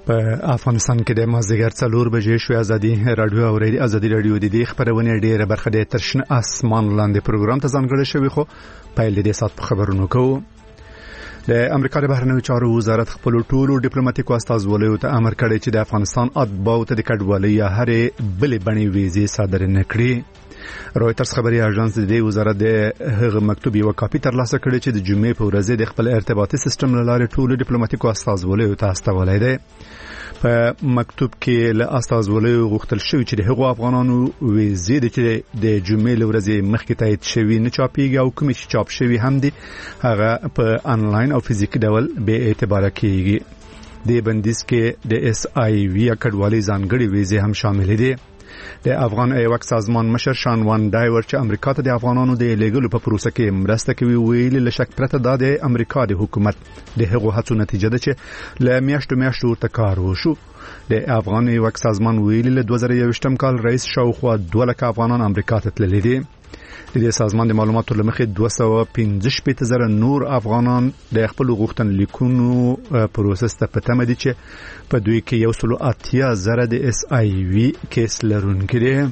په افغانستان کې د مازدیګر 4 بجې شوې ازادي رادیو د دې خبرونه ډیره برخه د ترشن اسمان لاندې پروګرام ته ځانګړی شوی خو پیل د سات په خبرونو کوو. د امریکا د بهرنیو چارو وزارت خپل ټولو ډیپلوماټیکو استازولیو ته امر کړی چې د افغانستان اتباعو ته د کډوالۍ یا هرې بلې بڼې ویزې صادر نه کړي. رويټرز خبري اژانس د وزارت د هغه مکتوب یو کاپي ترلاسه کړی چې د جمعې په ورځ د خپل ارتباطي سیستم لاره ټولو ډیپلوماټیکو استازولیو ته استولای دی. په مکتوب کې له استازولیو غوښتل شوی چې د هغو افغانانو ویزې چې د جمعې له ورځې مخکې تایید شوی نه چاپیږي او کوم چې چاپ شوی هم دي هغه په انلاین او فزیکي ډول به اعتبار کیږي. د بندیز کې د اس آی وی کډوالۍ ځانګړي ویزې هم شامل دي. د افغان ایوک سازمان مشر شان وان ډایور چې امریکا ته د افغانانو د لیګلو په پروسه کې مرسته کوي ویلي له شک پرته د امریکا د حکومت د هغو هڅو نتیجه ده چې له میاشتو ورته کار وشو. د افغان ایوک سازمان ویلي له 2021 کال رئیس شاوخوا 2 لک افغانان امریکا ته تللي دي. د سازمان د معلوماتو لمخې 215,000 نور افغانان د خپل غوښتنلیکونو پروسس ته پټه دي چې په دوی کې 180,000 د اس آی وی کیس لرونکي دي.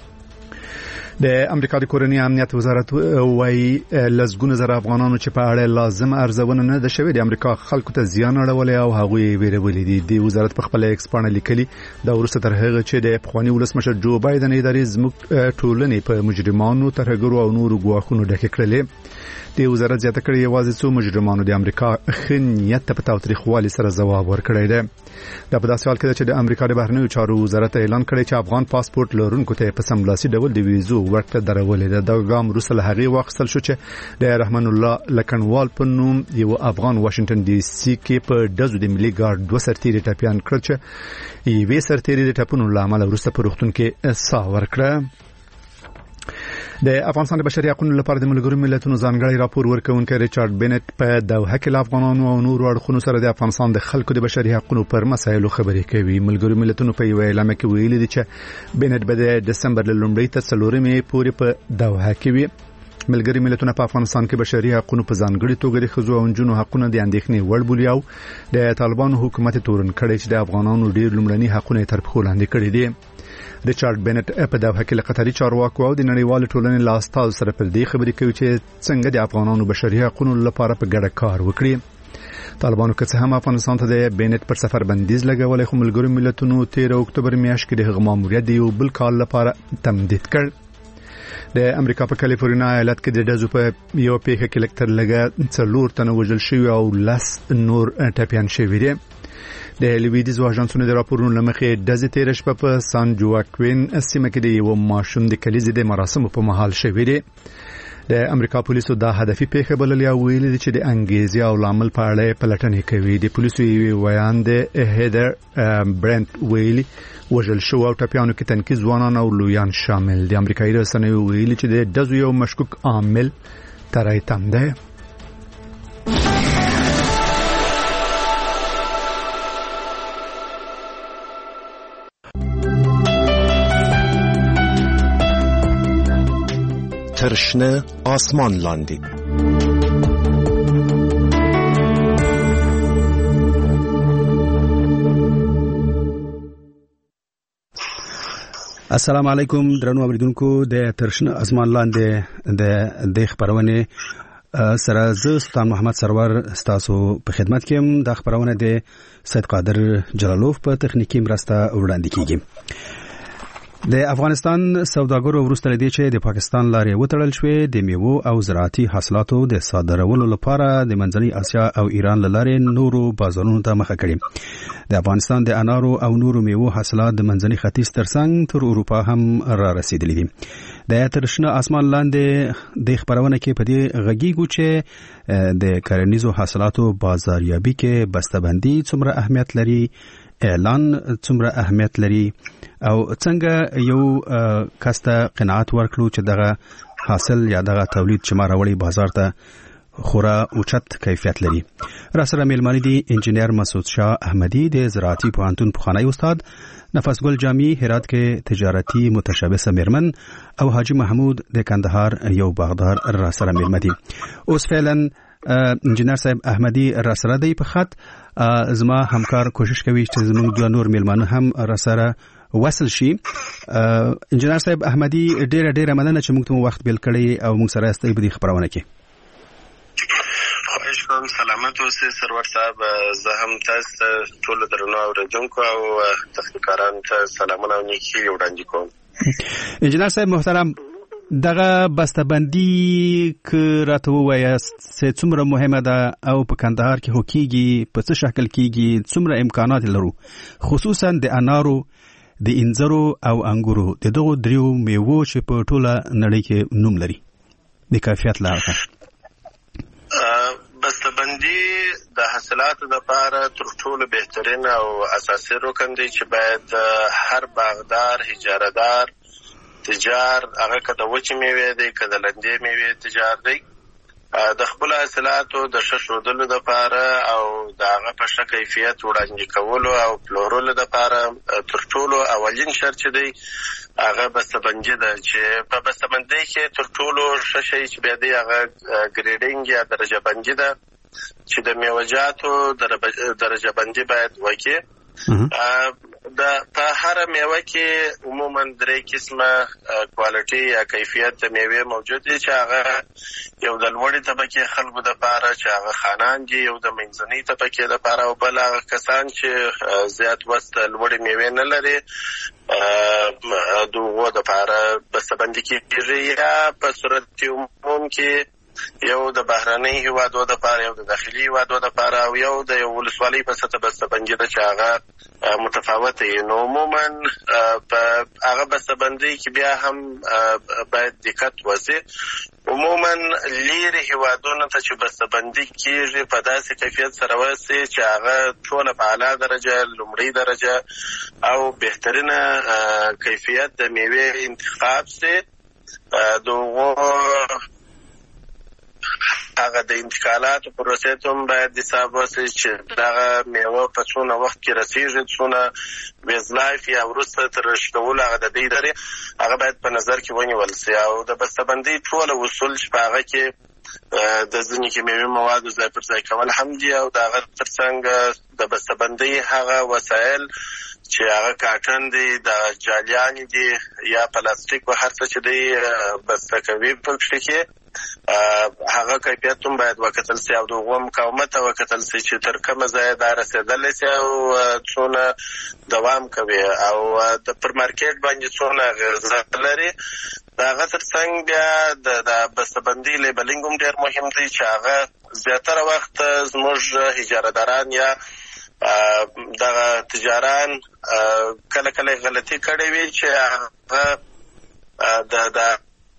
د امریکا د کورنۍ امنیت وزارت وايي لزګونه زره افغانانو چې په اړه لازم ارزونه نه ده شوې د امریکا خلکو ته زیان اړولې او هغوی ویرولې دي. د وزارت په خپل ایکسپانه لیکلي دا ورسته تر هغه چې د پخوانی ولسمشر جو بایدن ادارې زموږ ټولنې په مجرمانو ترهګرو او نورو ګواښونو ډکه کړلې. د وزارت زیاته کړې یوازې څو مجرمانو د امریکا خنیت په تاوتریخوالي سره ځواب ورکړی دی. دا په داسې حال کې چې د امریکا د بهرنیو چارو وزارت اعلان کړی چې افغان پاسپورت لرونکو ته په سملاسي ډول د ویزو ورکړه درولې ده. دا ګام وروسته له هغې واخیستل شو چې د رحمان الله لکنوال په نوم یو افغان واشنگټن ډي سي کې په ډزو د ملي ګارد 2 سرتیري ټپیان کړل چې یوې سرتیري د ټپونو له امله وروسته په روغتون کې ساه ورکړه. د افغانستان د بشري حقوقو لپاره د ملګرو ملتونو ځانګړی راپور ورکوونکی ریچارډ بینټ په دوحه کې افغانانو او نورو اړخونو سره د افغانستان د خلکو د بشري حقوقو پر مسایلو خبرې کوي. ملګرو ملتونو په یو اعلامیه کې ویلي دي چې بینټ به د دسمبر له لومړۍ تر 4مې پورې په دوحه کې وي. ملګري ملتونه په افغانستان کې بشري حقوقو په ځانګړي توګه د ښځو او نجونو حقوقونه د اندېښنې وړ بولي او د طالبانو حکومت تورن کړی چې د افغانانو ډېر لومړني حقوقونه تر پښو لاندې کړي دي. ریچارډ بینټ په دوحه کې له قطري چارواکو او د نړیوال ټولنې له استازو سره پر دې خبرې کوي چې څنګه د افغانانو بشري حقوقو لپاره په ګډه کار وکړي. طالبانو که څه هم افغانستان ته د بینټ پر سفر بندیز لګولې خو ملګرو ملتونو 13 اکتوبر میاشت کې د هغه ماموریت د یو بل کال لپاره تمدید کړ. د امریکا په کالیفورنیا ایالت کې د ډزو په یو پیښه کې لکتر لګا 4 تنه وژل شوی او 10 نور ټپیان شوی دي. د لویدیزو اژانسونو د راپورونو لمخې ډزې تیرې شپه په سان جواکوین سیمه کې د یو ماشوم د کلیزې د مراسمو په مهال شوی دی. د امریکا پولیسو دا هدفي پیښه بللې او ویلي دي چې د انګیزې او لامل په اړه پلټنې کوي. د پولیسو یو بیان د هیدر برنت ویلي وژل شو او ټپیانو کې تنکي ځوانان او لویان شامل دي. امریکایي رسنیو ویلي چې د ډزو یو مشکوک عامل ترای تم دی. ترشنه آسمان لاندی. السلام علیکم درنو اوریدونکو د ترشنه آسمان لاندې د خبرونه سره زه سلطان محمد سرور تاسو په خدمت کې يم. د خبرونه د سید قادر جلالوف په تخنیکی مرسته وړاندې کیږي. د افغانستان سوداګرو وروسته لدی چې د پاکستان لارې وټړل شوې د میوو او زراعتي حاصلاتو د صادرولو لپاره د منځنۍ اسیا او ایران لارې نورو بازارونو ته مخه کړي. د افغانستان د انارو او نورو میوو حاصلات د منځنۍ ختیځ ترڅنګ تر اروپا هم را رسیدلي دي. د ترشنه آسمان لاندې د خبرونه کې په دې غږیږو چې د کرنیزو حاصلاتو بازاریابي کې بسته‌بندي څومره اهمیت لري، اعلان څومره اهمیت لري او څنګه یو کسته قناعت ورکړو چې دغه حاصل یا دغه تولید چې ما راوړي بازار ته خورا اوچت کیفیت لري. را سره میلمانه دي انجینیر مسعود شاه احمدی د زراعتي پوهنتون پخوانی استاد، نفس ګل جامی هرات کې تجارتي متشبث میرمن او حاجی محمود د کندهار یو باغدار را سره میلمه دي. اوس فعلا انجنیر صاحب احمدي را سره دی په خط زما همکار کوشش کوي چې زموږ د نور میلمانه هم را سره وصل شي. انجنیر صاحب احمدي ډېر مننه چې موږ ته وخت بیل کړی او موږ سره استای په دې خبرونه کې. خواهش کوم سلامت اوسئ سرور صاحب. زه هم تاسو ټول درنو اوریدونکو او تخنیکارانو ته سلامونه او نیکی وړاندې کوم. انجنیر صاحب محترم، دغه بسته‌بندي که راته ووایاست چې څومره مهمه ده او په کندهار کې هوکیږي، په څه شکل کېږي، څومره امکانات لرو، خصوصا د انارو، د انځرو او انګورو، د دغو دریو میوو چې په ټوله نړۍ کې نوم لري د کیفیت لپاره. بسته‌بندي د حاصلاتو لپاره تر ټولو بهترین او اساسي رکن دی چې باید هر باغدار، اجارهدار، تجار، هغه که د وچې میوې دی که د لندې میوې تجار دی، د خپل حاصلاتو د ښه ښودلو لپاره او د هغه په ښه کیفیت وړاندې کولو او پلورلو لپاره تر ټولو اولین شرط چې دی هغه بسته‌بندي ده. چې په بسته‌بندۍ کې تر ټولو ښه شی چې بیا دی هغه ګریډینګ یا درجه بندي ده چې د میوه‌جاتو درجه بندي باید وکړي. په هر میوه کې عموما 3 قسمه کوالټي یا کیفیت د میوې موجود دي چې هغه یو د لوړې طبقې خلکو دپاره چې هغه خانان دي، یو د منځنۍ طبقې دپاره او بل هغه کسان چې زیات وس د لوړې میوې نه لري د هغو دپاره بسته‌بندي کېږي. یا په صورت عموم کې یو د بهرنۍ هیوادو دپاره، یو د داخلي هیوادو دپاره او یو د یو ولسوالۍ په سطح بسته‌بندي ده چې هغه متفاوته وي. نو عموما په هغه بسته‌بندۍ کې بیا هم باید دقت وشي. عموما لیرې هیوادونو ته چې بسته‌بندي کېږي په داسې کیفیت سره وشي چې هغه ټوله په اعلی درجه، لومړۍ درجه او بهترینه کیفیت د میوې انتخاب شي. هغه د انتقالاتو پروسې ته هم باید حساب وشي چې دغه میوه په څونه وخت کې رسېږي، څونه ویزلایف یا وروسته تر رشدولو هغه د دې ادارې هغه باید په نظر کې ونیول شي. او د بسته‌بندۍ ټوله اصول چې په هغه کې د ځینې کیمیاوي موادو ځای پر ځای کول هم دي او د هغه تر څنګ د بسته‌بندۍ هغه وسایل چې هغه کاټن دی، د جالیانې دي یا پلاستیک و هر څه چې دی بسته کوي پکې کې هغه کیفیت هم باید وکتل شي او د هغو مقاومت وکتل شي چې تر کومه ځایه دا رسېدلی شي او څونه دوام کوي او پر مارکیټ باندې څونه اغېزه لري. د هغه تر څنګ بیا د بسته‌بندۍ لیبلینګ هم ډېر مهم دی چې هغه زیاتره وخت زموږ اجارهداران یا دغه تجاران کله کله غلطي کړې وي چې هغه د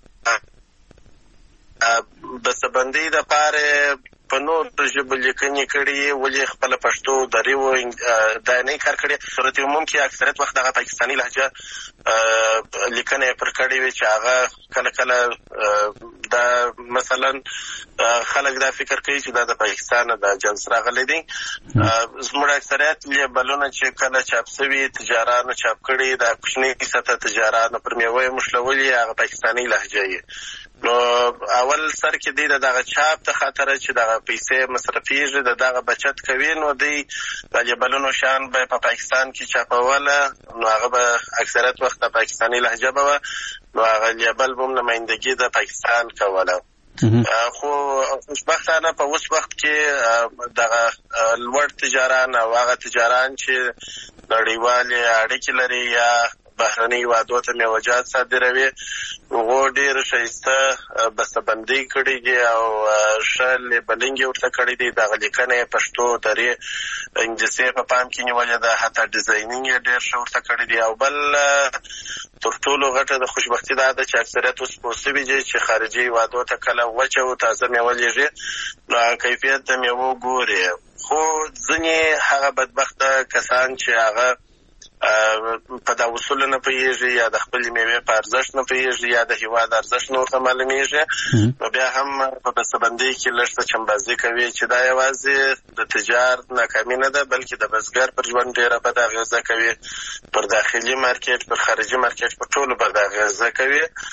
بسته‌بندۍ دپاره په نور ژبو لیکنې کړي، ولې خپله پښتو دریو دا نه کار کړي. صورت عموم کې اکثریت وخت دغه پاکستاني لهجه لیکنه پر کړې وي چې هغه کله کله دا مثلا خلک دا فکر کوي چې دا د پاکستان د جنس راغلی دی. زموږ اکثریت لیبلونه چې کله چاپ شوي تجارانو چاپ کړي د کوچنۍ سطح تجارانو پر میوه مشلولي هغه پاکستاني لهجه یې. نو اول سر کې دی دغه چاپ ته خاطر چې دغه پیسې مصرفیږي دغه بچت کوي، نو دی د لیبلونو شان به په پاکستان کې چاپوله، نو هغه به اکثریت وخت د پاکستاني لهجه به نو هغه لیبل به نمایندګي د پاکستان کوله. خو خوشبختانه په اوس وخت کې دغه لوړ تجاران او هغه تجاران چې نړیوالې اړیکې لري یا بهرنۍ هیوادو ته میوه‌جات صادروي هغو ډېر ښایسته بسته‌بندۍ کړي دي او ښه لیبلینګ یې ورته کړی دی. دغه لیکنه یې پښتو، دري، انګلیسي په پام کې نیولې ده، حتی ډیزاینینګ یې ډېر ښه ورته کړی دی. او بل تر ټولو غټه د خوشبختي دا ده چې اکثریت اوس پوه شوي دي چې خارجي هیوادو ته کله وچه او تازه میوه لیږي نو کیفیت د میوو ګوري. خو ځینې هغه بدبخته کسان چې هغه په دا اصول نه پوهېږي یا د خپلې میوې په ارزښت نه پوهېږي یا د هېواد ارزښت نه ورته معلومېږي، نو بیا هم په بسته‌بندۍ کې لږ څه چمبازي کوي چې دا یوازې د تجار ناکامي نه ده بلکې د بزګر پر ژوند ډېره بده اغېزه کوي، پر داخلي مارکیټ، پر خارجي مارکیټ، پر ټولو بده اغېزه کوي.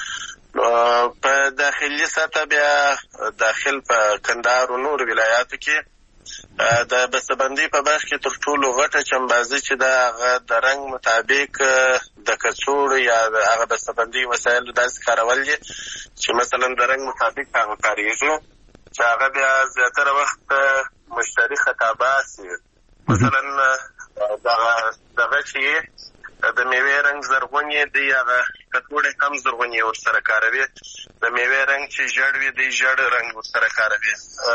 په داخلي سطح بیا داخل په کندهار او نور ولایاتو کې د بسته‌بندۍ په برخه کې تر ټولو غټه چمبازي چې دا د رنګ مطابق د کڅوړو یا هغه بسته‌بندۍ وسایل داسې کارول دي چې مثلا د رنګ مطابق هغه کاریږي چې هغه بیا زیاتره وخت مشتری خطاباسي. مثلا دغه چې د میوې رنګ زرغونی دی هغه کڅوړې هم زرغونی ورسره کاروي، د میوې رنګ چې ژړ وي دی ژړ رنګ ورسره کاروي،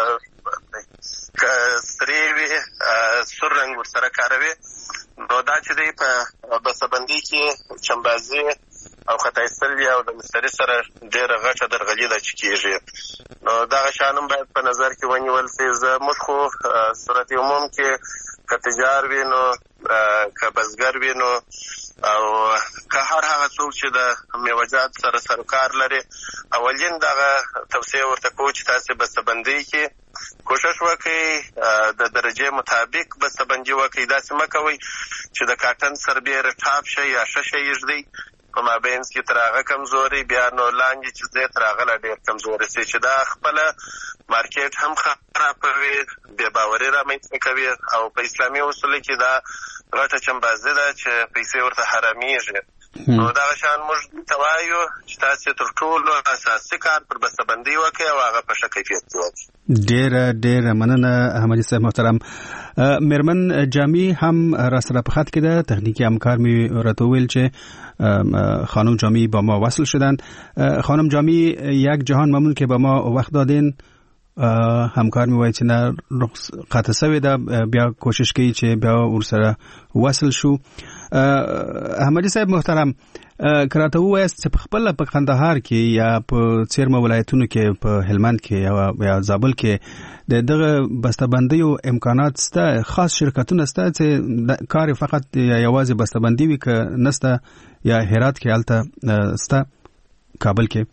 سرې وي سور رنګ ورسره کاروي. نو دا چې دی په بسته‌بندۍ کې چمبازي او خطا ایستل او د مشتری سره ډېره غټه درغلي ده چې کېږي. نو دغه شیان هم باید په نظر کې ونیول سي. زموږ خو صورت عموم کې که تجار وي نو که بزګر وي نو او که هر هغه څوک چې د میوه‌جات سره سروکار لري، اولین دغه توصیه ورته کوو چې تاسې بسته‌بندۍ کې کوشش وکړئ د درجې مطابق بسته‌بندي وکړئ. داسې مه کوئ چې د کاټن سربیره ټاپ شي یا ښه شی ږدئ، په مابینځ کې تر هغه کمزوري بیا نو لاندې چې ځای تر هغه لا ډېر کمزوري سي چې دا خپله مارکیټ هم خرابوي، بې باوري رامنځته کوي او په اسلامي اصولو کې دا غټه چمبازي ده چې پیسې ورته حرامېږي. نو دغه شیان موږ ته وایو چې تاسې تر ټولو اساسي کار پر بسته‌بندۍ وکړئ او هغه په ښه کیفیت کې وکړئ. ډېره مننه احمدي صاحب محترم. میرمن جامی هم را سره په خط کې ده، تکنیکی همکار می راته وویل چې خانم جامی با ما وصل شدند. خانم جامی یک جهان ممنون که با ما وقت دادین. همکار می وایي چې نه قطع شوی ده، بیا کوشش کوي چې بیا ورسره وصل شو. احمدي صاحب محترم کراته وایست چې په خپل په کندهار کې یا په څیرمه ولایتونو کې په هلمند کې یا زابل کې دغه بسته‌بندۍ او امکانات سته، خاص شرکتونه سته چې کار فقط یوازې بسته‌بندۍ وي که نسته، یا هرات کې الته سته، کابل کې؟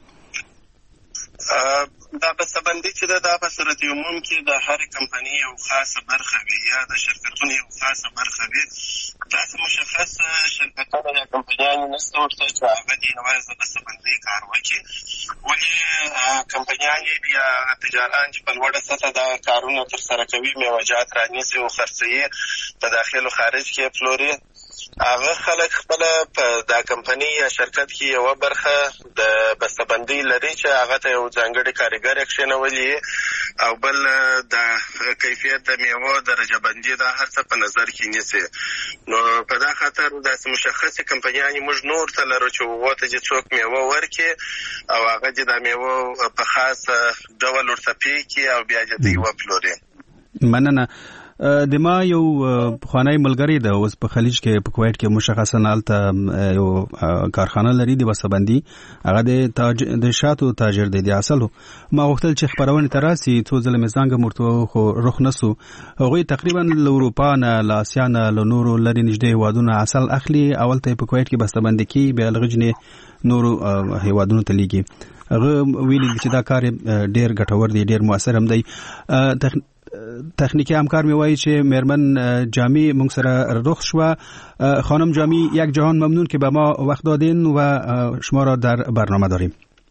دا بسته‌بندۍ چې ده دا په صورت عموم کې د هرې کمپنۍ یو خاصه برخه وي یا د شرکتونو یو خاصه برخه وي. داسې مشخص شرکتونه یا کمپنیانې نشته ورته چې هغه دې یوازې د بسته‌بندۍ کار وکړي، ولې کمپنیانې یا تجاران چې په لوړه سطحه دا کارونه ترسره کوي، میوه‌جات رانیسي او خرڅوي، په داخل او خارج کې پلوري، هغه خلک خپله په دا کمپنۍ یا شرکت کې یوه برخه د بسته‌بندۍ لري چې هغه ته یو ځانګړی کارګر یې کښېنولی او بل د کیفیت د میوو درجه بندي دا هر څه په نظر کې نیسي. نو په دا خاطر داسې مشخصې کمپنیانې موږ نور ته لرو چې هغو ته چې څوک میوه ورکړي او هغه دې دا میوه په خاص ډول ورته پې کړي او بیا دې دوی وپلوري. مننه. د ما یو پخوانی ملګری ده، اوس په خلیج کې په کویت کې مشخصا هلته یو کارخانه لري د بسته‌بندۍ، هغه د شاتو تاجر دی، د اصلو. ما غوښتل چې خپرونې ته راسي، څو ځله مې زنګ ورته خو رخ نسو. هغوی تقریبا له اروپا نه، له اسیا نه، له نورو لرې نږدې هېوادونو اصل اخلي، اول ته یې په کویت کې بسته‌بندي کوي، بیا له غجنې نورو هېوادونو ته لیږي. هغه ویلي چې دا کار ډېر ګټور دی، ډېر مؤثر هم دی. تکنیکی همکار می وایي چې میرمن جامی مونږ سره رخ شوه. خانم جامی یک جهان ممنون که به ما وقت دادین و شما را در برنامه داریم.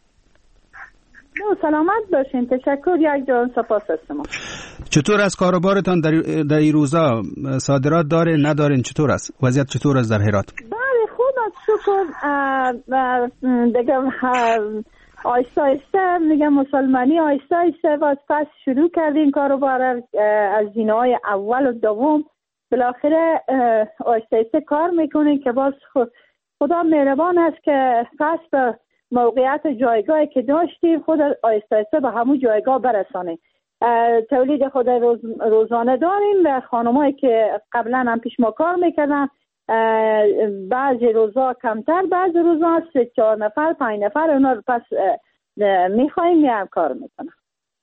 سلامت باشین. تشکر. یک جهان سپاس از شما. چطور از کاروبارتان در این روزا؟ صادرات داره ندارین؟ چطور است وضعیت؟ چطور است در هرات؟ بله خوب است شکر. دیگه آیسته آیسته میگم مسلمانی آیسته آیسته باز پس شروع کردیم کاروبار از زینه‌های اول و دوم بالاخره آیسته آیسته کار میکنیم که باز خدا مهربان است که پس به موقعیت جایگاهی که داشتیم خود آیسته آیسته به همون جایگاه برسانیم. تولید خود روزانه داریم و خانمایی که قبلا هم پیش ما کار میکردن بعضی روزا کمتر، بعضی روزا 3-4 نفر 5 نفر اونا رو پس میخوایم میام کار میکنم.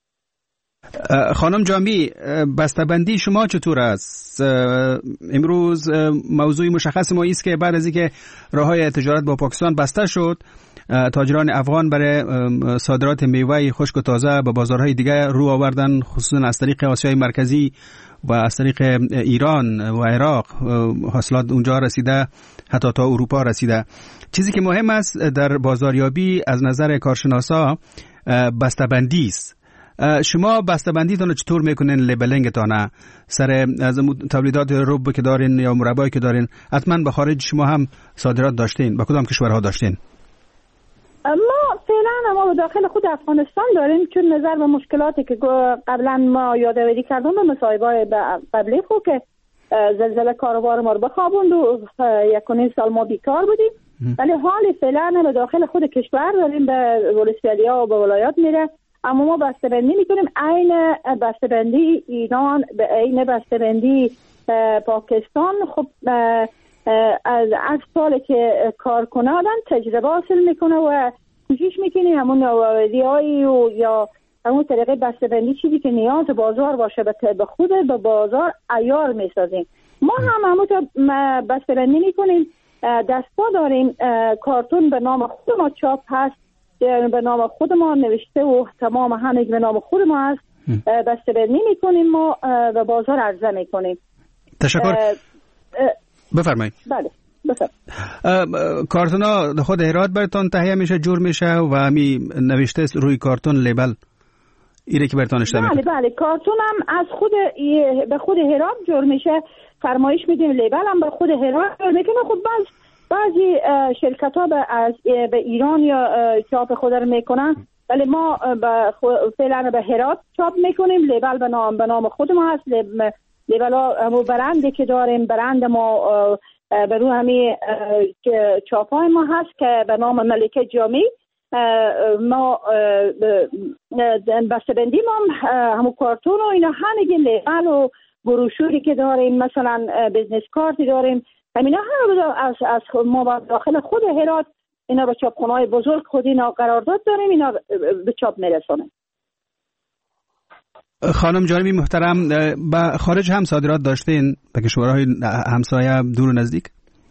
خانم جامی بسته‌بندی شما چطور است؟ امروز موضوع مشخص ما است که بعد از اینکه راههای تجارت با پاکستان بسته شد، تاجران افغان برای صادرات میوه خشک و تازه به بازارهای دیگه رو آوردن، خصوصا از طریق آسیای مرکزی و از طریق ایران و عراق حاصلات اونجا رسیده، حتی تا اروپا رسیده. چیزی که مهم است در بازاریابی از نظر کارشناسا بسته‌بندی است. شما بسته‌بندیتون چطور میکنین؟ لیبلینگتون سر از تولیدات رب که دارین یا مربایی که دارین، حتما به خارج شما هم صادرات داشتین. با کدام کشورها داشتین؟ ما فعلا ما داخل خود افغانستان داریم، چون نظر به مشکلاتی که قبلا ما یادآوری کردم به مصاحبه‌های قبلی خود که زلزله کاروبار ما رو بخوابوند و 1.5 سال ما بیکار بودیم. ولی حال فعلا به داخل خود کشور داریم، به ولسوالی‌ها و به ولایات میره. اما ما بسته‌بندی میکنیم، عین بسته‌بندی ایران به عین بسته‌بندی پاکستان. خب از سال که کار کنه آدم تجربه حاصل میکنه و کوشش میکنه همون نوآوری‌هایی و یا همون طریقه بسته‌بندی چیزی که نیاز بازار باشه به خود به بازار عیار میسازیم. ما هم همون بسته‌بندی میکنیم. دستا داریم، کارتون به نام خود ما چاپ هست، به نام خود ما نوشته و تمام همه به نام خود ما هست. بسته‌بندی میکنیم ما و بازار عرضه میکنیم. تشکر. بفرمایید. بله بفرمایید. کارتونا خود هرات براتون تهیه میشه، جور میشه و همی نوشته روی کارتون لیبل ایره که براتون اشتباه میکنه. بله کارتون هم از خود به خود هرات جور میشه، فرمایش میدیم، لیبل هم به خود هرات جور میکنه. خب بعضی شرکت ها به ایران یا چاپ خود رو میکنن، ولی ما فعلا به هرات چاپ میکنیم. لیبل به نام خود ما هست. لیبل ها همون برندی که داریم، برند ما به روی همین چاپ های ما هست که به نام ملکه جامی. ما بسته‌بندی ما همون کارتون و اینا همه لیبل و بروشوری که داریم، مثلا بیزنس کارتی داریم، همینا هم از ما داخل خود هرات اینا به چاپخانه‌های بزرگ خود اینا قرارداد داریم، اینا به چاپ میرسونیم. خانم جانبی محترم، به خارج هم صادرات داشتین به کشورهای همسایه دور و نزدیک؟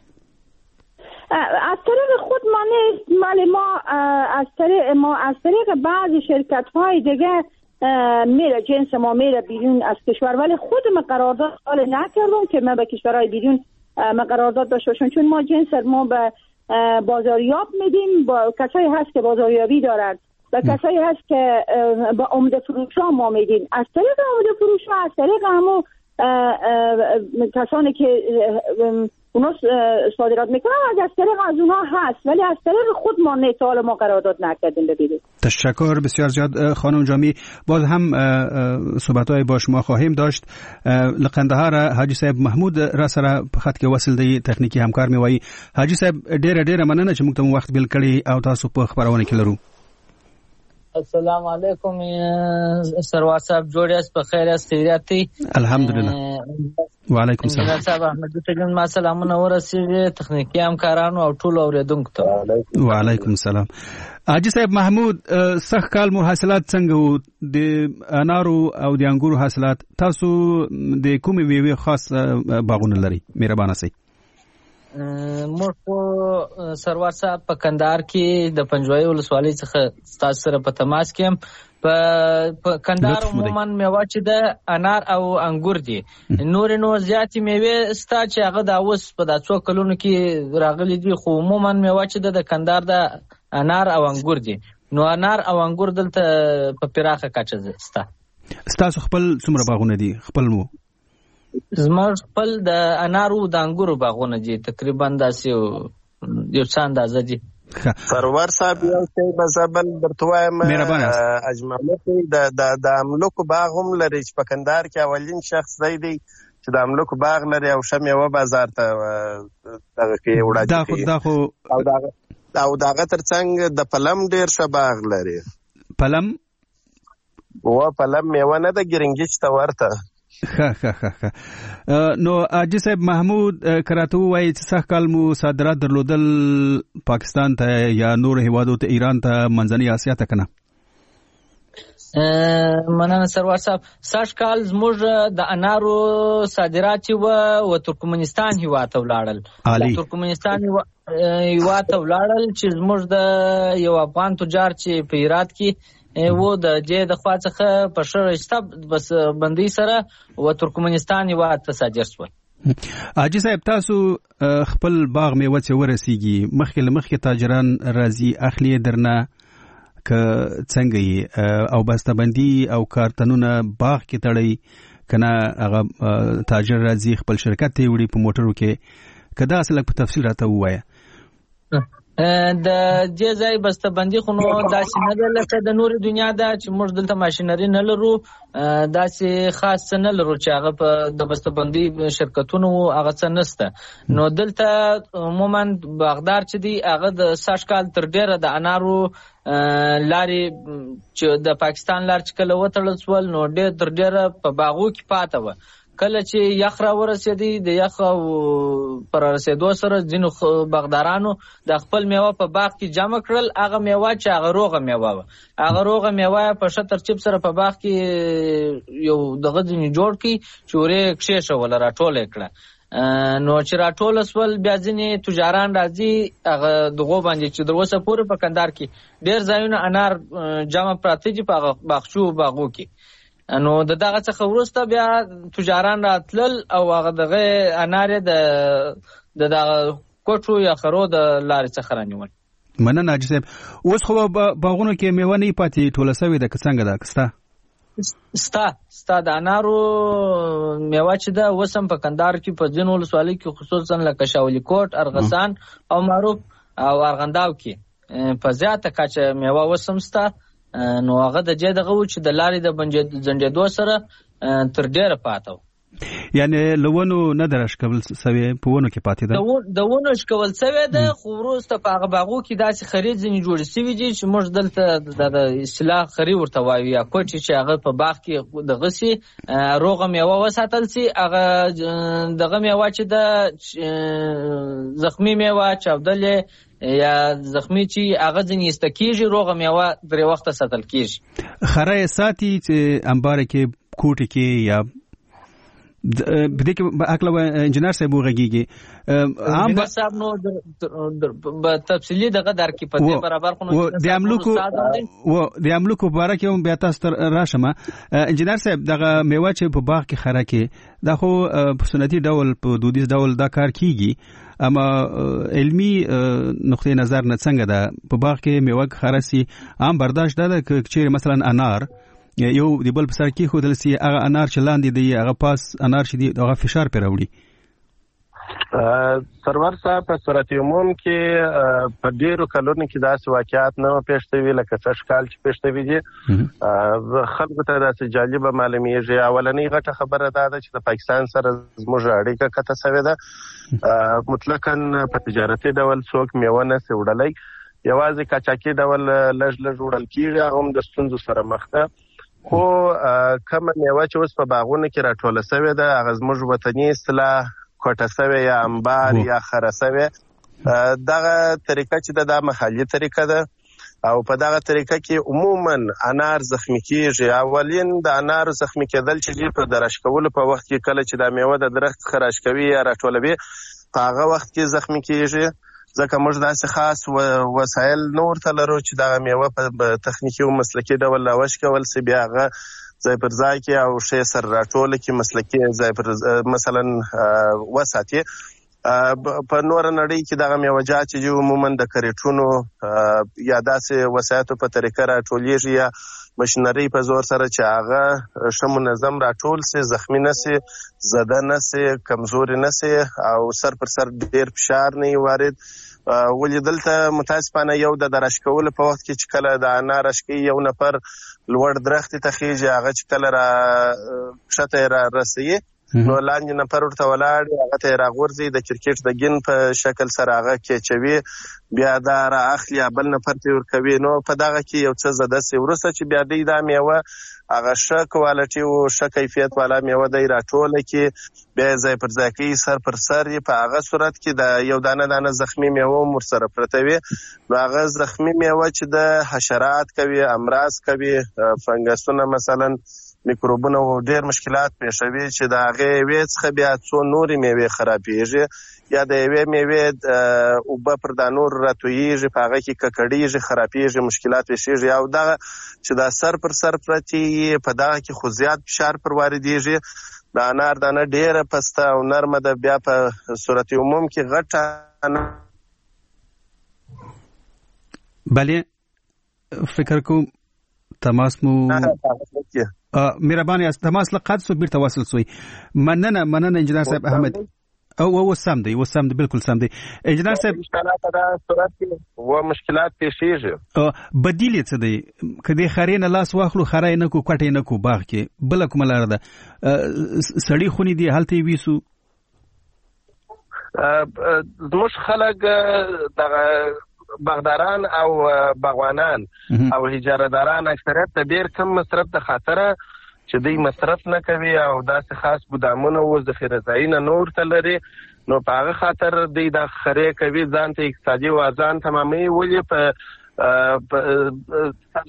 از طریق خود ما نیست، ولی ما از طریق بعضی شرکت‌های دیگه میره، جنس ما میره بیرون از کشور، ولی خود ما قرارداد حال نکردم که ما به کشورهای بیرون ما قرارداد داشته باشیم، چون ما جنس ما به بازاریاب میدیم، با کسایی هست که بازاریابی دارن و کسایی هست که با عمده فروشا ما میدیم. از طریق عمده فروشا، از طریق همون کسانی که اونا صادرات میکنن، از طریق از اونها هست، ولی از طریق خود ما نیتال ما قرارداد نکردیم. ببینید. تشکر بسیار زیاد خانم جامی. باز هم صحبت‌های با شما خواهیم داشت. لقندهار حاجی صاحب محمود را سره په خط کې وصل دی تخنیکی همکار می وای. حاجی صاحب ډېر مننه چې موږ ته وخت بیل کړی او تاسو په خبرونه کې لرو. السلام علیکم سروار صاحب، جوړ یاست؟ په خیر یاست؟ خیریاتي؟ الحمدلله. وعلیکم السلام. انجینر صاحب احمد تجن ما سلامونه ورسېږي تخنیکی همکارانو او ټول اوریدونکو ته. وعلیکم السلام. حاجی صاحب محمود، سخت کال مو حاصلات څنګه وو د انارو او د انګورو حاصلات؟ تاسو د کومې میوې خاص باغونه لري؟ مهربانه سئ. موږ په سروار صاحب په کندهار کې د پنجوایي ولسوالۍ څخه ستاسو سره په تماس کې یم. په کندهار عموما میوه چې د انار او انګور دي، نور زیاتې میوې ستا چې هغه د اوس په دا څو کلونو کې راغلي دي، خو عموما میوه چې د کندهار د انار او انګور دي. نو انار او انګور دلته په پراخه کچه ستا. ستاسو خپل څومره باغونه دي؟ خپل مو؟ زما خپل د انارو د انګورو باغونه دي، تقریبا داسې یو څه اندازه دي. سرور صاحب یو څه مزبل درته وایم، اجماله د املوکو باغ هم لري چې په کندهار کې اولین شخص دی چې د املوکو باغ لري او شمه و بازار ته دغه کې وړاندې او دغه ترڅنګ د پلم ډیر ښه باغ لري. پلم میوه نه د ګرنګیچ ته ورته. نو حاجی صاحب محمود کراته وایي چې سخت کال مو صادرات درلودل پاکستان ته یا نور هیوادو ته، ایران ته، منځنۍ اسیا ته کنه؟ مننه سروار صاحب. سږ کال زموږ د انارو صادرات و ترکمنستان هیواد ته ولاړل. ترکمنستان هیواد ته ولاړل چې زموږ د یو افغان تجار چې په هرات کې و د جې د خوا څخه په شرسته بس بندي سره و ترکمنستان هیواد ته صادر شول. حاجی صاحب تاسو خپل باغ میوه چې ورسیږي مخکې تاجران راځي اخلي درنه ک څنګه او بسته‌بندي او کارتنونه باغ کې تړي کنه هغه تاجر راځي خپل شرکت ته وړي په موټرو کې کدا اصل په تفصیل راته وایي. د دې ځای بسته‌بندي خو نو داسې نه ده لکه د نورې دنیا ده چې موږ دلته ماشینري نه لرو، داسې خاص څه نه لرو چې هغه په د بسته‌بندي شرکتونو هغه څه نشته. نو دلته عموما باغدار چې دی هغه د سږ کال تر ډیره د انارو لارې چې د پاکستان لار چې کله وتړل شول نو ډېر تر ډیره په باغو کې پاته وه. کله چې یخ را ورسېدی د یخ پر رسېدو سره ځینو باغدارانو د خپل میوه په باغ کې جمع کړل، هغه میوه چې هغه روغه میوه وه، هغه روغه میوه په ښه ترتیب سره په باغ کې یو دغه ځینې جوړ کړي چې ورې کښېښوله راټوله یې کړه. نو چې راټوله سول بیا ځینې تجاران راځي هغه دغو باندې چې تر اوسه پورې په کندهار کې ډېر ځایونه انار جمع پراته دي په باغچو باغو کې. نو د دغه څخه وروسته بیا تجاران راتلل او هغه دغه انار د دغه کوټو یا خرو د لارې څخه رانیول. مننه حاجي صاحب. اوس خو باغونو کې میوه نه پاتې ټوله سوې ده که څنګه ده ستا د انارو میوه چې ده اوس هم په کندهار کې په ځینو ولسوالیو کې خصوصا لکه شاولي کوټ، ارغسان او معروف او ارغنداو کې په زیاته کچه میوه اوس هم سته. نو هغه د جې دغه و چې د لارې د ځنډېدو سره تر ډېره پاته و. یعنی لونو نه ده راښکول سوې په ونو کې پاتې ده؟ د ونو ښکول سوې ده خو وروسته په هغه باغو کې داسې خرې ځینې جوړې سوي دي چې موږ دلته د اصطلاح خرې ورته وایو یا کوچې چې هغه په باغ کې دغه سي روغه میوه وساتل سي. هغه دغه میوه چې ده زخمي میوه چاودلې یا زخمی چې هغه ځینې ایسته کېږي، روغه میوه درې وخته ساتل کېږي. خره ساتي چې انبار کې کوټې کې یا بده کې اکله انجنیر صاحب وغږیږي انجنیر صاحب نو په تفصیلی دغه در کې پته برابر خو د املوکو باره کې هم بیا تاسو راشم. انجنیر صاحب دغه میوه چې په باغ کې خره کې دا خو په سنتي ډول په دودیز ډول دا کار کیږي، اما علمی نقطه نظر نه څنګه ده په باغ کې میوه خره سي عام برداشت ده چې مثلا انار یو دی بل په سر کې خودل سي هغه انار چې لاندې دی هغه پاس انار چې دی هغه فشار پر راوړي. سرور صاحب په صورت عموم کې په ډیرو کلونو کې داسې واقعیات نه پېښ شوي لکه څه کال چې پېښ شوي دي. خلکو ته داسې جالبه معلومیږي. اولنۍ غټه خبره دا ده چې د پاکستان سره زموږ اړیکه قطع شوې ده. مطلقاً په تجارتي ډول څوک میوه نشي وړلی، یوازې قاچاقي ډول لږ وړل کېږي، هغه هم د ستونزو سره مخ ده. خو کومه میوه چې اوس په باغونو کې راټوله سوې ده هغه زموږ وطني اصطلاح کوټه سوې یا انبار یا خره سوې، دغه طریقه چې دا محلي طریقه ده او په دغه طریقه کې عموما انار زخمی کیږي. اولین د انار زخمی کېدل چې په درش کولو په وخت کې کله چې دا میوه د درخت خراش کوي یا راټولوي په هغه وخت کې زخمی کیږي، ځکه موږ داسې خاص وسایل نه ورته لرو چې دغه میوه په تخنیکي او مسلکي ډول راوش کول سي، بیا هغه ځای پر ځای کې او ښې سر راټوله کې مسلکي ځای پر مثلا وساتي. په نور نړۍ کې دغه میوجات چې عموما د کریټونو یا داسې وسایتو په طریقه راټولیږي یا ماشینري په زور سره چې هغه ښه منظم راټول سي، زخمی نسي، زده نسي، کمزوري نسي او سر پر سر ډیر فشار نه وارد. ولې دلته متاسفانه یو د درش کولو په وخت کې چې کله د انار اشکی یو نفر لوړ درخت ته خېږي هغه چې کله را شته را رسي نو لاندې نفر ورته ولاړ هغه ته راغورځي د کرکټ د ګین په شکل سره هغه کېچوي، بیا دا را اخلي بل نفر ته ورکوي. نو په دغه کې یو څه زده سي وروسته چې بیا دی دا میوه هغه ښه کوالټي او ښه کیفیت والا میوه دی راټوله کې بیا ځای پر ځای کوي، سر پر سر په هغه صورت کې د یو دانه زخمی میوه ورسره پرته وي. نو هغه زخمی میوه چې د حشرات کوي، امراض کوي، فنګسونه مثلا میکروبونه او ډیر مشکلات پېښوي چې د هغې یوې څخه بیا څو نورې میوې خرابېږي یا د یوې میوې اوبه پر دا نور راتویېږي، په هغه کې ککړېږي، خرابېږي، مشکلات پېښېږي او دغه چې دا سر پر سر پرتی په دغه کې خو زیات فشار پر واردېږي. د انار دانه ډیره پسته او نرمه ده، بیا په صورت عموم کې غټه. بله فکر کوم تماس مو مهرباني است تماس لقد سو بیرته وصل سوی. مننه انجینر صاحب احمد. او سم دی بالکل سم دی انجینر صاحب. مشکلات د صورت کې و مشکلات پیښیږي. بدیل څه دی کدی خرینه لاس واخلو خرای نه کو کټې نه کو باغ کې بل کوم لار ده سړی خونی دی حالت ویسو. زموږ خلک د باغداران او باغوانان او اجارهداران اکثریت د ډیر کم مصرف د خاطره چې دوی مصرف نه کوي او داسې خاص ګودامونه او ذخیره ځایونه نور ته لري، نو په هغه خاطر دوی د خرې کوي ځان ته اقتصادي وزن تمامي ولې په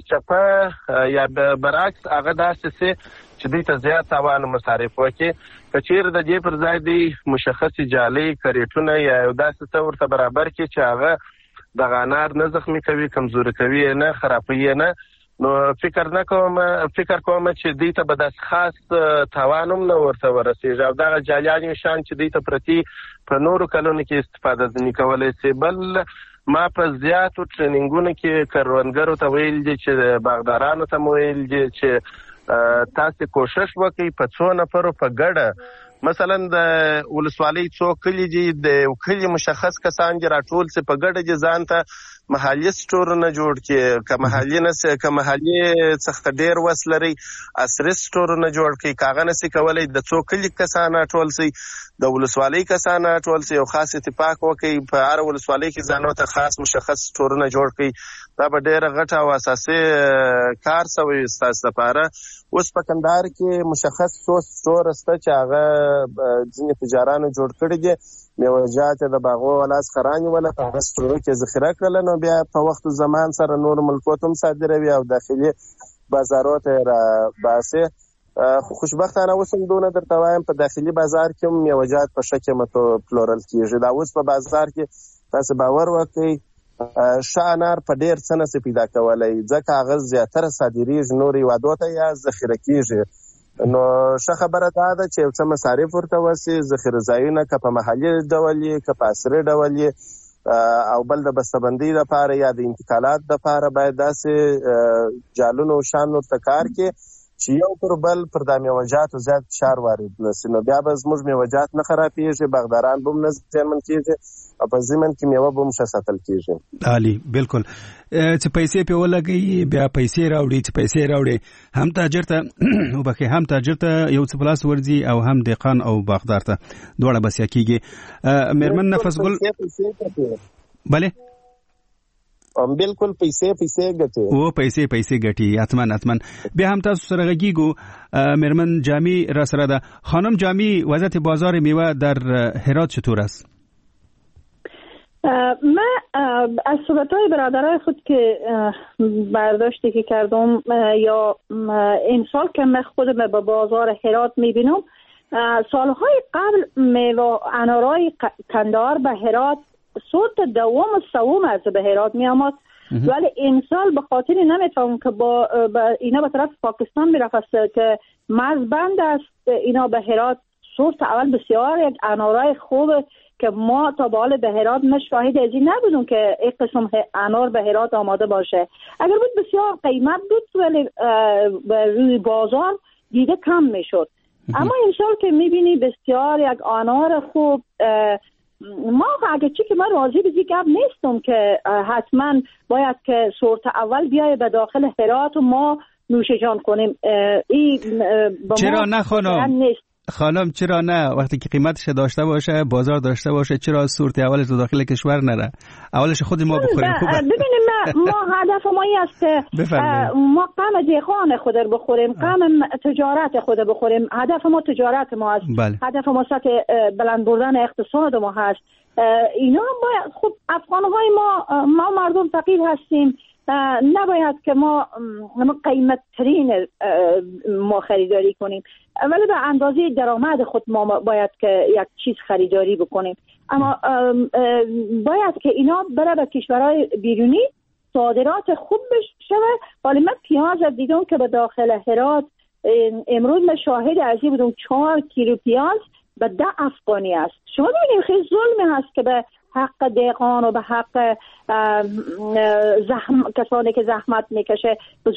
سرچپه یا برعکس هغه داسې چې دوی ته زیات تاوان مصارف وکړي. که چیرې د دې پر ځای دوی مشخص جالۍ کریټونه یا داسې څه ورته برابر کړي چې هغه د انار نه زخمی کوي، کمزوري کوي نه، خرابوي نه، نو فکر کوم چې دوی ته به داسې خاص تاوان هم نه ورته ورسېږي او دغه جالیانې شیان چې دوی ته پرتي په نورو کلونو کې استفاده ځنې کولی شي. بل ما په زیاتو ټریننګونو کې کروندګرو ته ویل دي چې باغدارانو ته مو ویل دي چې تاسو کوشش وکړئ په څو نفرو په ګډه، مثلا د ولسوالۍ څو کلي دي د کلي مشخص کسان دي راټول سي په ګډه دي ځان ته محلي سټورونه جوړ کړي، که محلي نه که محلي څخه ډیر وس لري عصري سټورونه جوړ کړي، کاغه نسي کولای د څو کلي کسان راټول سي د ولسوالۍ کسان راټول سي او خاص اتفاق وکړي په هر ولسوالۍ کې ځانو ته خاص مشخص سټورونه جوړ کړي. دا به ډیره غټه او اساسي کار سوی ستاسو لپاره. اوس په کندهار کې مشخص سټور سته چې هغه ځینې تجارانو جوړ کړي دي، میوه‌جات د باغو ولاس خرانی ولا په سټور کې ذخیره کړل، نو بیا په وخت زمان سره نور ملکوت هم صادروي او داخلي بازارو ته را باسي. خوشبختانه اوس هم دونه درته وایم په داخلي بازار کې هم میوه‌جات په ښه قیمتو پلورل کېږي. دا اوس په بازار کې تاسو باور وکړئ ښه انار په ډېر څه نسي پیدا کولی، ځکه هغه زیاتره صادریږي نورو هیوادو ته یا ذخیره کېږي. نو ښه خبره دا ده چې یو څه مصارف ورته وسي، ذخیره ځایونه که په محلي ډول یې که په عصري ډول یې، او بل د بسته‌بندۍ لپاره یا د انتقالات لپاره باید داسې جالونو شان ورته کار کې چې یو پر بل پر د میوه‌جاتو زیات فشار وارد نسي، نو بیا به زموږ میوه‌جات نه خرابېږي، باغداران به هم نه زیانمن کېږي او په ضمن کې میوه به هم ښه ساتل کېږي. عالي بالکل. چې پیسې په ولګي بیا پیسې راوړي، چې پیسې راوړي هم تاجر ته وبخي هم تاجر ته یو څه پلاس ورځي او هم دهقان او باغدار ته دواړه بس کېږي. مېرمن نفس ګل بله بالکل پیسې ګټي او پیسې ګټي اتمن بیا هم تاسو سره غږیږو. مېرمن جامی را سره ده. خانم جامی، وضعیت بازار میوه در هرات چطور است؟ من از صحبت‌های برادرای خود که برداشتی که کردم یا امسال که من خودم به بازار هرات میبینم، سالهای قبل میوه انارای کندهار به هرات صوت دوم و سوم از به هرات می آمد، ولی امسال به خاطر نمیتونم که با اینا به طرف پاکستان میرفت که مرزبند است، اینا به هرات صورت اول بسیار یک انارای خوب که ما تا به حال به هرات شاهد از این نبودیم که یک قسم انار به هرات آماده باشه. اگر بود بسیار قیمت بود ولی روی بازار دیده کم میشد. اما امسال که میبینی بسیار یک انار خوب، ما اگه چی که من راضی به گپ نیستم که حتما باید که صورت اول بیای به داخل هرات و ما نوش جان کنیم. چرا نه خانم چرا نه؟ وقتی که قیمتش داشته باشه، بازار داشته باشه، چرا صورت اولش تو داخل کشور نره؟ اولش خود ما بخوریم. ببینیم ما هدف ما این است که ما قم دیخان خود رو بخوریم، قم تجارت خود بخوریم. هدف ما تجارت ما است. هدف ما سطح بلند بردن اقتصاد ما هست. اینا باید خب افغان‌های ما مردم فقیر هستیم، نباید که ما قیمت ترین ما خریداری کنیم، ولی به اندازه درآمد خود ما باید که یک چیز خریداری بکنیم. اما باید که اینا بره به کشورهای بیرونی صادرات خوب بشه. ولی من پیاز دیدم که به داخل هرات امروز من شاهد ازی بودم 4 کیلو پیاز به 10 افغانی است. شما ببینید خیلی ظلمی هست که به حق دهقان و به حق کسانی که زحمت میکشه